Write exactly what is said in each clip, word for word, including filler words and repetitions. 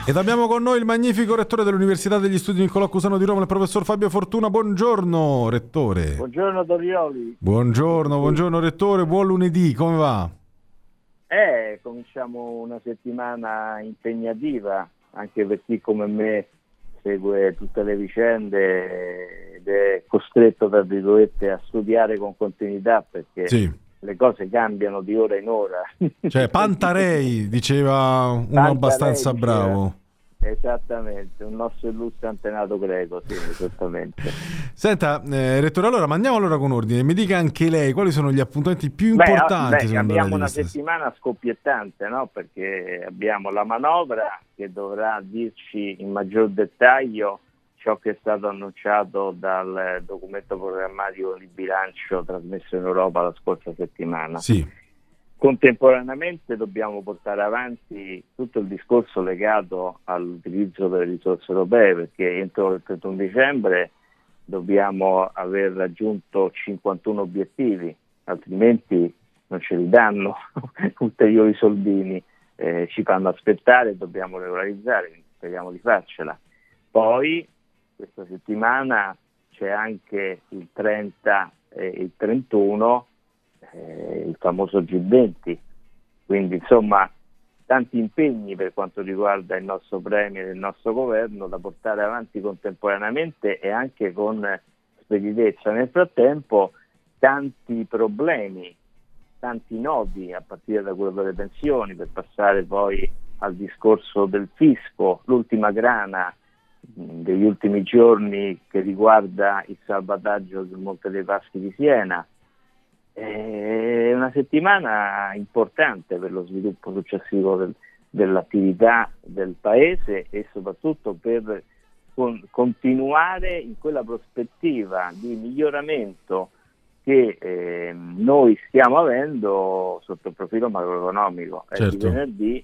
Ed abbiamo con noi il magnifico rettore dell'Università degli Studi Niccolò Cusano di Roma, il professor Fabio Fortuna. Buongiorno, rettore. Buongiorno Dorioli. Buongiorno, buongiorno rettore, buon lunedì, come va? Eh, cominciamo una settimana impegnativa, anche per chi come me segue tutte le vicende ed è costretto, tra virgolette, a studiare con continuità perché Sì. le cose cambiano di ora in ora. Cioè, Pantarei, diceva uno Pantarei abbastanza diceva, bravo. Esattamente, un nostro illustre antenato greco, sì, esattamente. Senta, eh, rettore, allora, ma andiamo allora con ordine. Mi dica anche lei quali sono gli appuntamenti più importanti, beh, secondo lei, abbiamo di una questa settimana scoppiettante, no? Perché abbiamo la manovra che dovrà dirci in maggior dettaglio ciò che è stato annunciato dal documento programmatico di bilancio trasmesso in Europa la scorsa settimana. Sì. Contemporaneamente dobbiamo portare avanti tutto il discorso legato all'utilizzo delle risorse europee, perché entro il trentuno dicembre dobbiamo aver raggiunto cinquantuno obiettivi, altrimenti non ce li danno ulteriori soldini, eh, ci fanno aspettare e dobbiamo regolarizzare, quindi speriamo di farcela. Poi questa settimana c'è anche il trenta e il trentuno, eh, il famoso G venti, quindi insomma tanti impegni per quanto riguarda il nostro premier e il nostro governo da portare avanti contemporaneamente e anche con speditezza. Nel frattempo tanti problemi, tanti nodi, a partire da quello delle pensioni per passare poi al discorso del fisco, l'ultima grana degli ultimi giorni che riguarda il salvataggio del Monte dei Paschi di Siena. È una settimana importante per lo sviluppo successivo del, dell'attività del Paese e soprattutto per con, continuare in quella prospettiva di miglioramento che eh, noi stiamo avendo sotto il profilo macroeconomico. Certo. È di venerdì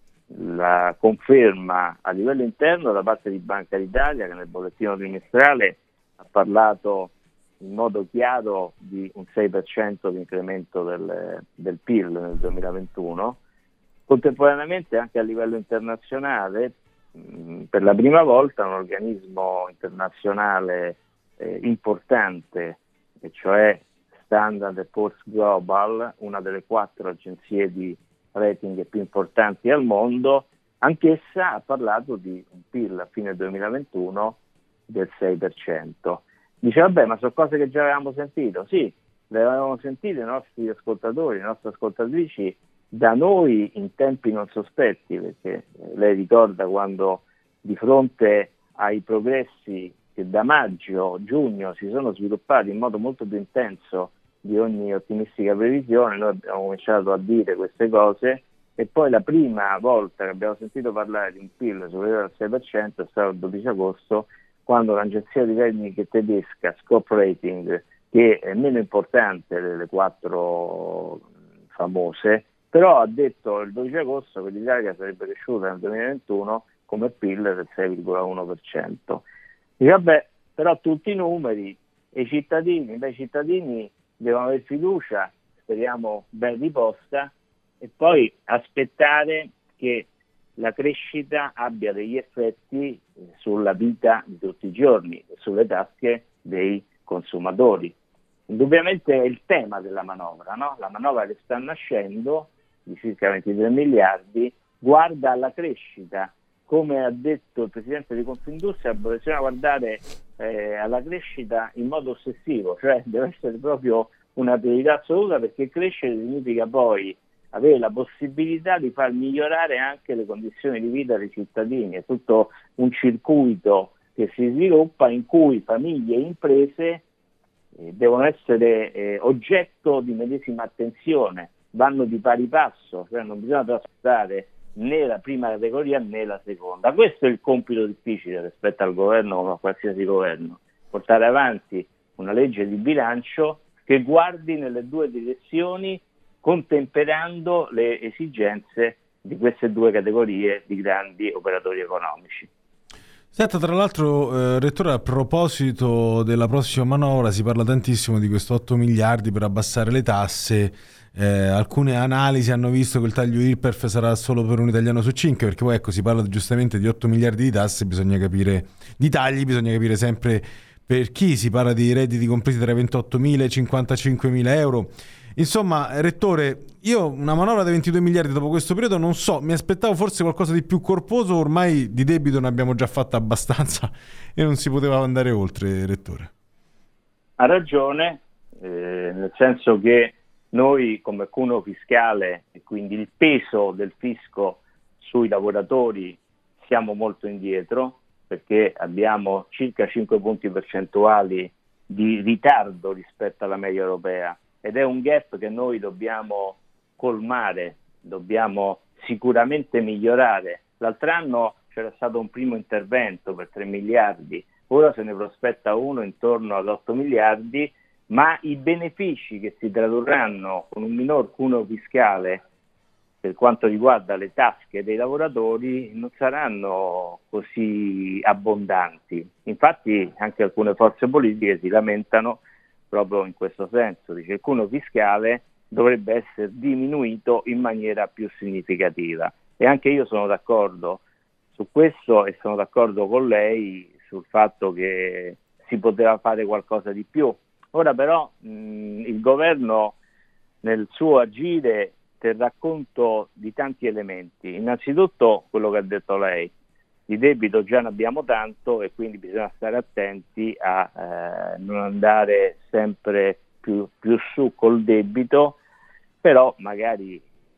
la conferma a livello interno da parte di Banca d'Italia, che nel bollettino trimestrale ha parlato in modo chiaro di un sei per cento di incremento del, del P I L nel duemilaventuno. Contemporaneamente anche a livello internazionale, mh, per la prima volta un organismo internazionale eh, importante, e cioè Standard and Poor's Global, una delle quattro agenzie di rating più importanti al mondo, anch'essa ha parlato di un P I L a fine duemilaventuno del sei per cento. Dice, vabbè, ma sono cose che già avevamo sentito. Sì, le avevamo sentite i nostri ascoltatori, le nostre ascoltatrici, da noi in tempi non sospetti, perché lei ricorda quando di fronte ai progressi che da maggio, giugno si sono sviluppati in modo molto più intenso di ogni ottimistica previsione, noi abbiamo cominciato a dire queste cose e poi la prima volta che abbiamo sentito parlare di un P I L superiore al sei per cento è stato il dodici agosto, quando l'agenzia di rating tedesca Scope Rating, che è meno importante delle quattro famose, però ha detto il dodici agosto che l'Italia sarebbe cresciuta nel duemilaventuno come P I L del sei virgola uno per cento. Dice, vabbè, però tutti i numeri e i cittadini, beh, i cittadini devono avere fiducia, speriamo ben riposta, e poi aspettare che la crescita abbia degli effetti sulla vita di tutti i giorni e sulle tasche dei consumatori. Indubbiamente è il tema della manovra, no? La manovra che sta nascendo, di circa ventitré miliardi, guarda alla crescita. Come ha detto il Presidente di Confindustria, bisogna guardare eh, alla crescita in modo ossessivo, cioè deve essere proprio una priorità assoluta, perché crescere significa poi avere la possibilità di far migliorare anche le condizioni di vita dei cittadini. È tutto un circuito che si sviluppa in cui famiglie e imprese eh, devono essere eh, oggetto di medesima attenzione, vanno di pari passo, cioè non bisogna trascurare né la prima categoria né la seconda. Questo è il compito difficile rispetto al governo, come a qualsiasi governo, portare avanti una legge di bilancio che guardi nelle due direzioni, contemperando le esigenze di queste due categorie di grandi operatori economici. Senta, tra l'altro, eh, Rettore, a proposito della prossima manovra si parla tantissimo di questo otto miliardi per abbassare le tasse eh, alcune analisi hanno visto che il taglio I R P E F sarà solo per un italiano su cinque, perché poi ecco si parla giustamente di otto miliardi di tasse, bisogna capire, di tagli, bisogna capire sempre per chi, si parla di redditi compresi tra ventottomila e cinquantacinquemila euro. Insomma, Rettore, io una manovra da ventidue miliardi dopo questo periodo non so, mi aspettavo forse qualcosa di più corposo, ormai di debito ne abbiamo già fatta abbastanza e non si poteva andare oltre, Rettore. Ha ragione, eh, nel senso che noi come cuneo fiscale e quindi il peso del fisco sui lavoratori siamo molto indietro, perché abbiamo circa cinque punti percentuali di ritardo rispetto alla media europea. Ed è un gap che noi dobbiamo colmare, dobbiamo sicuramente migliorare. L'altro anno c'era stato un primo intervento per tre miliardi, ora se ne prospetta uno intorno ad otto miliardi, ma i benefici che si tradurranno con un minor cuneo fiscale per quanto riguarda le tasche dei lavoratori non saranno così abbondanti. Infatti anche alcune forze politiche si lamentano proprio in questo senso, dice il cuneo fiscale dovrebbe essere diminuito in maniera più significativa, e anche io sono d'accordo su questo e sono d'accordo con lei sul fatto che si poteva fare qualcosa di più. Ora però mh, il governo nel suo agire terrà conto di tanti elementi. Innanzitutto quello che ha detto lei, di debito già ne abbiamo tanto e quindi bisogna stare attenti a eh, non andare sempre più, più su col debito, però magari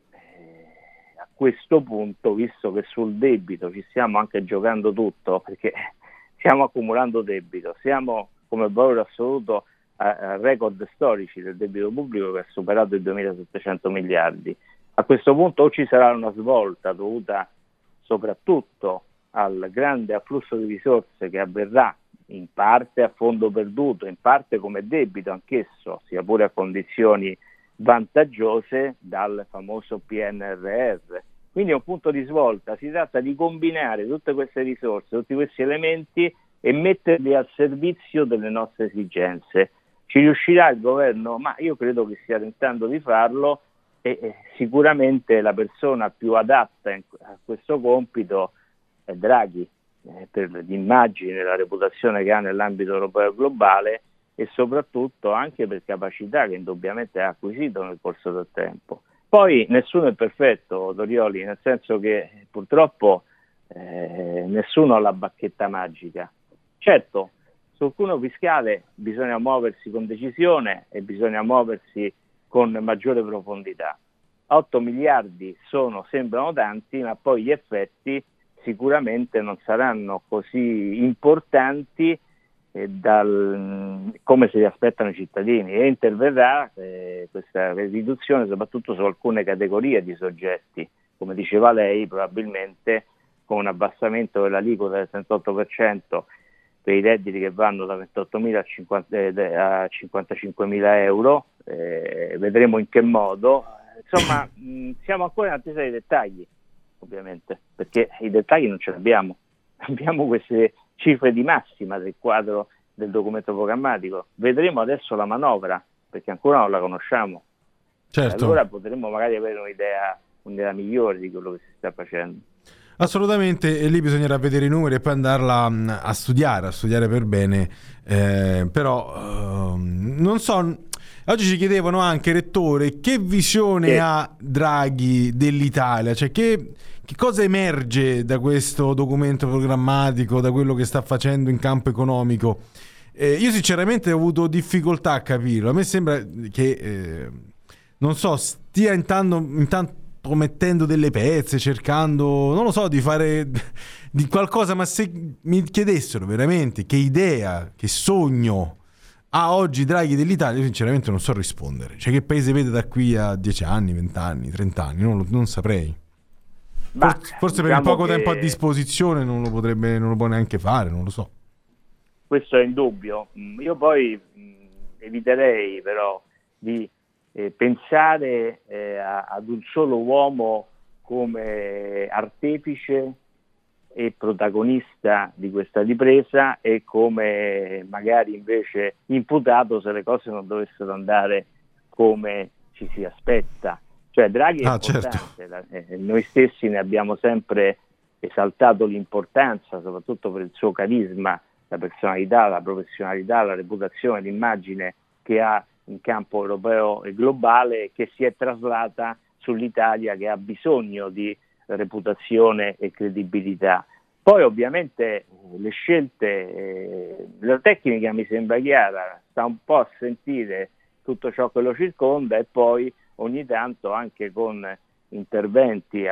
eh, a questo punto, visto che sul debito ci stiamo anche giocando tutto, perché stiamo accumulando debito, siamo come valore assoluto a, a record storici del debito pubblico che ha superato i duemilasettecento miliardi. A questo punto o ci sarà una svolta dovuta soprattutto al grande afflusso di risorse che avverrà in parte a fondo perduto, in parte come debito anch'esso, sia pure a condizioni vantaggiose, dal famoso P N R R. Quindi è un punto di svolta, si tratta di combinare tutte queste risorse, tutti questi elementi e metterli al servizio delle nostre esigenze. Ci riuscirà il governo? Ma io credo che stia tentando di farlo e, e sicuramente la persona più adatta in, a questo compito è Draghi, eh, per l'immagine e la reputazione che ha nell'ambito europeo e globale e soprattutto anche per capacità che indubbiamente ha acquisito nel corso del tempo. Poi nessuno è perfetto, Dorioli, nel senso che purtroppo eh, nessuno ha la bacchetta magica. Certo, sul cuneo fiscale bisogna muoversi con decisione e bisogna muoversi con maggiore profondità. otto miliardi sono, sembrano tanti, ma poi gli effetti sicuramente non saranno così importanti eh, dal, come se li aspettano i cittadini, e interverrà eh, questa riduzione soprattutto su alcune categorie di soggetti, come diceva lei, probabilmente con un abbassamento dell'aliquota del trentotto per cento per i redditi che vanno da ventottomila a cinquantacinquemila euro, eh, vedremo in che modo. Insomma, mh, siamo ancora in attesa dei dettagli, ovviamente, perché i dettagli non ce li abbiamo. Abbiamo queste cifre di massima del quadro del documento programmatico. Vedremo adesso la manovra, perché ancora non la conosciamo. Certo. Allora potremmo magari avere un'idea, un'idea migliore di quello che si sta facendo. Assolutamente, e lì bisognerà vedere i numeri e poi andarla a studiare, a studiare per bene, eh, però uh, non so, oggi ci chiedevano anche, Rettore, che visione sì. ha Draghi dell'Italia, cioè che, che cosa emerge da questo documento programmatico, da quello che sta facendo in campo economico. Eh, io sinceramente ho avuto difficoltà a capirlo, a me sembra che, eh, non so, stia intanto, intanto mettendo delle pezze, cercando, non lo so, di fare di qualcosa, ma se mi chiedessero veramente che idea, che sogno ha oggi Draghi dell'Italia, sinceramente non so rispondere. Cioè, che paese vede da qui a dieci anni, venti anni, trenta anni, non, lo, non saprei. Ma, forse forse diciamo per il poco che tempo a disposizione non lo potrebbe, non lo può neanche fare, non lo so. Questo è indubbio. Io poi mh, eviterei però di Eh, pensare eh, a, ad un solo uomo come artefice e protagonista di questa ripresa e come magari invece imputato se le cose non dovessero andare come ci si aspetta. Cioè Draghi è ah, importante, certo. la, eh, noi stessi ne abbiamo sempre esaltato l'importanza, soprattutto per il suo carisma, la personalità, la professionalità, la reputazione, l'immagine che ha in campo europeo e globale, che si è traslata sull'Italia, che ha bisogno di reputazione e credibilità. Poi ovviamente le scelte, eh, la tecnica mi sembra chiara, sta un po' a sentire tutto ciò che lo circonda e poi ogni tanto anche con interventi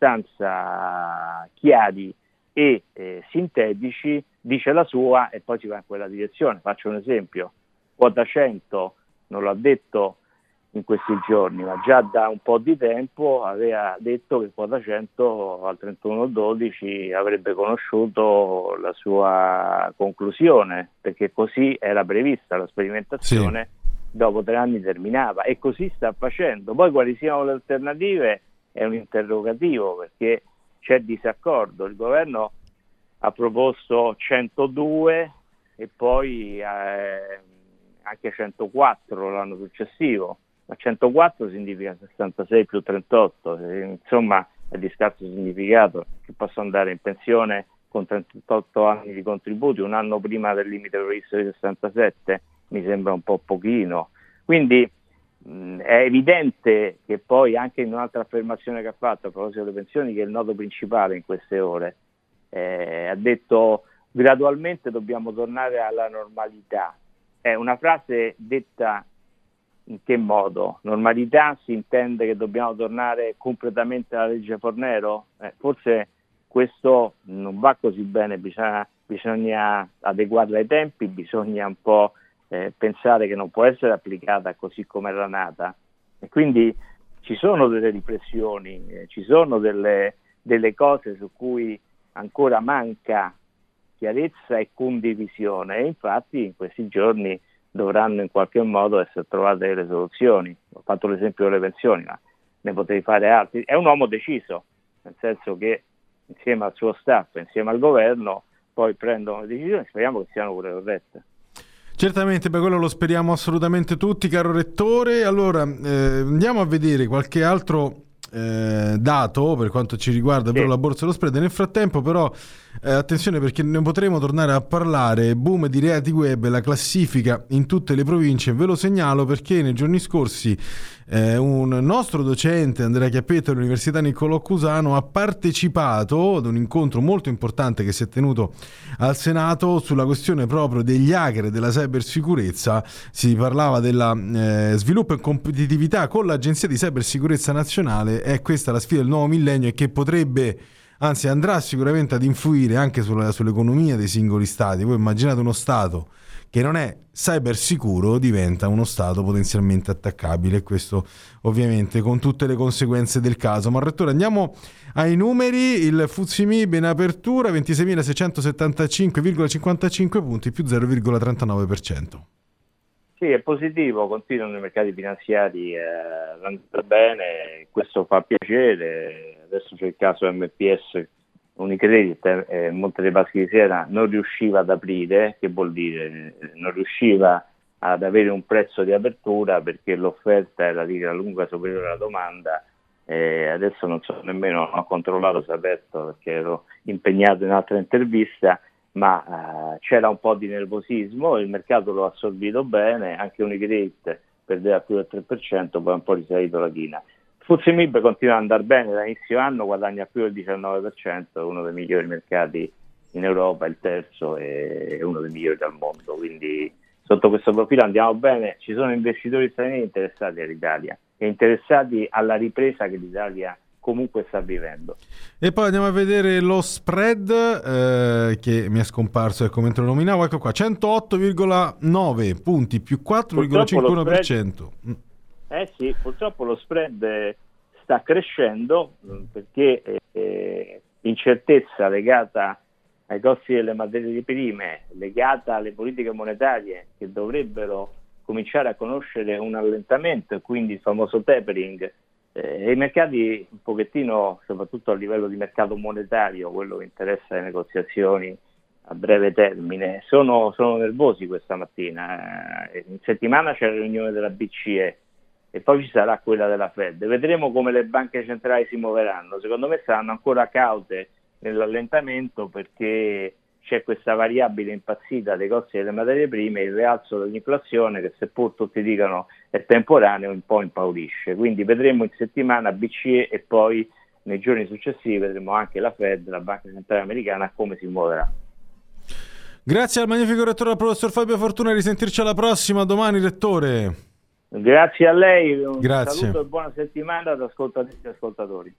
abbastanza chiari e eh, sintetici dice la sua e poi si va in quella direzione. Faccio un esempio: quota cento non l'ha detto in questi giorni, ma già da un po' di tempo aveva detto che quota cento al trentuno dodici avrebbe conosciuto la sua conclusione, perché così era prevista la sperimentazione, sì. Dopo tre anni terminava e così sta facendo. Poi quali siano le alternative è un interrogativo, perché c'è disaccordo. Il governo ha proposto centodue e poi eh, anche centoquattro l'anno successivo, ma centoquattro significa sessantasei più trentotto, insomma è di scarso significato che posso andare in pensione con trentotto anni di contributi, un anno prima del limite previsto di sessantasette, mi sembra un po' pochino. Quindi mh, è evidente che poi anche in un'altra affermazione che ha fatto a proposito delle pensioni, che è il nodo principale in queste ore, eh, ha detto gradualmente dobbiamo tornare alla normalità. È una frase detta in che modo? Normalità si intende che dobbiamo tornare completamente alla legge Fornero? Eh, forse questo non va così bene, bisogna, bisogna adeguarla ai tempi, bisogna un po' eh, pensare che non può essere applicata così come era nata, e quindi ci sono delle riflessioni, eh, ci sono delle, delle cose su cui ancora manca chiarezza e condivisione, e infatti in questi giorni dovranno in qualche modo essere trovate delle soluzioni. Ho fatto l'esempio delle pensioni, ma ne potrei fare altri. È un uomo deciso, nel senso che insieme al suo staff, insieme al governo, poi prendono decisioni, speriamo che siano pure corrette. Certamente, per quello lo speriamo assolutamente tutti, caro Rettore. Allora, eh, andiamo a vedere qualche altro eh, dato per quanto ci riguarda, ovvero sì, la borsa dello spread. Nel frattempo però eh, attenzione, perché ne potremo tornare a parlare. Boom di reati web, la classifica in tutte le province, ve lo segnalo perché nei giorni scorsi eh, un nostro docente, Andrea Chiappetta dell'Università Niccolò Cusano, ha partecipato ad un incontro molto importante che si è tenuto al Senato sulla questione proprio degli hacker e della cybersicurezza. Si parlava della eh, sviluppo e competitività con l'Agenzia di Cybersicurezza Nazionale. È questa la sfida del nuovo millennio e che potrebbe, anzi andrà sicuramente ad influire anche sulla, sull'economia dei singoli stati. Voi immaginate uno stato che non è cyber sicuro, diventa uno stato potenzialmente attaccabile, e questo ovviamente con tutte le conseguenze del caso. Ma Rettore, andiamo ai numeri. Il F T S E M I B in apertura ventiseiemilaseicentosettantacinque virgola cinquantacinque punti, più zero virgola trentanove per cento. Sì, è positivo, continuano i mercati finanziari eh, andare bene, questo fa piacere. Adesso c'è il caso M P S Unicredit, eh, Monte dei Paschi di Siena non riusciva ad aprire, che vuol dire non riusciva ad avere un prezzo di apertura perché l'offerta era di gran lunga superiore alla domanda. Eh, adesso non so nemmeno, ho controllato se è aperto perché ero impegnato in altra intervista, ma eh, c'era un po' di nervosismo, il mercato lo ha assorbito bene, anche Unicredit perdeva più del tre per cento, poi un po' risalito la china. F T S E M I B continua ad andare bene, da inizio anno guadagna più del diciannove per cento, è uno dei migliori mercati in Europa, il terzo, e uno dei migliori al mondo, quindi sotto questo profilo andiamo bene. Ci sono investitori stranieri interessati all'Italia e interessati alla ripresa che l'Italia comunque sta vivendo. E poi andiamo a vedere lo spread eh, che mi è scomparso, ecco, mentre lo nominavo, ecco qua, centootto virgola nove punti, più quattro virgola cinquantuno per cento. Eh sì, purtroppo lo spread sta crescendo perché eh, incertezza legata ai costi delle materie prime, legata alle politiche monetarie che dovrebbero cominciare a conoscere un allentamento e quindi il famoso tapering, eh, i mercati un pochettino, soprattutto a livello di mercato monetario, quello che interessa le negoziazioni a breve termine, sono, sono nervosi questa mattina. Eh, in settimana c'è la riunione della B C E, e poi ci sarà quella della Fed. Vedremo come le banche centrali si muoveranno. Secondo me saranno ancora caute nell'allentamento, perché c'è questa variabile impazzita dei costi delle materie prime, il rialzo dell'inflazione che, seppur tutti dicano è temporaneo, un po' impaurisce. Quindi vedremo in settimana B C E e poi nei giorni successivi vedremo anche la Fed, la Banca Centrale Americana, come si muoverà. Grazie al magnifico rettore, al professor Fabio Fortuna, risentirci alla prossima, domani rettore. Grazie a lei, un Grazie. saluto e buona settimana ad ascoltatrici e ascoltatori.